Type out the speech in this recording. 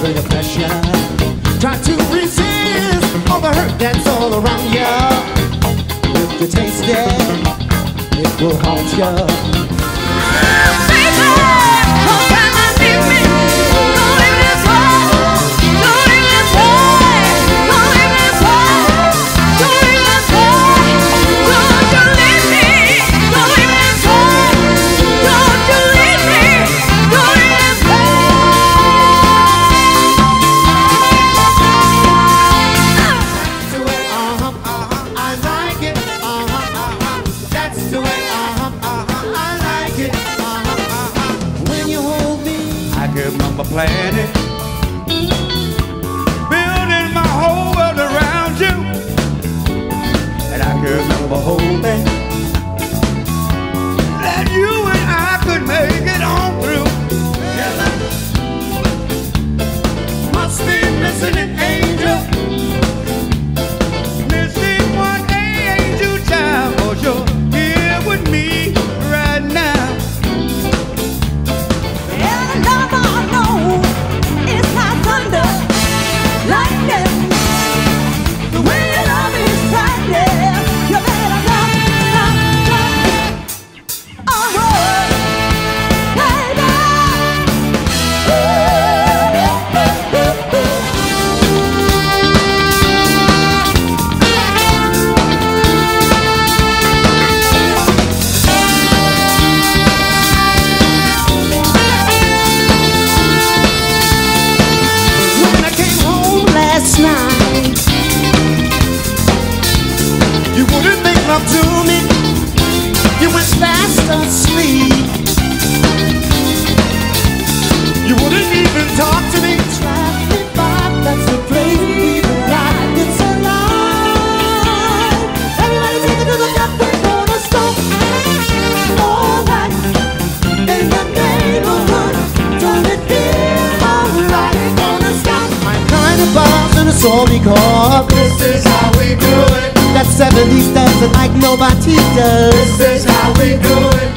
under the pressure. Try to resist all the hurt that's all around you. If you taste it, it will haunt you. Planet, building my whole world around you, and I can remember hoping that you and I could make it on through. Yeah. Must be missing an angel, missing one angel child, 'cause you're here with me right now. Up to me, you went fast asleep. You wouldn't even talk to me. Traffic vibe, that's the place we ride. It's alive. Everybody take it to the top, we're gonna stop. All right, in the neighborhood, don't it feel alright? Gonna stop. My kind of buzz and it's all because this is how we do it. That 70s dancing like nobody does. This is how we do it.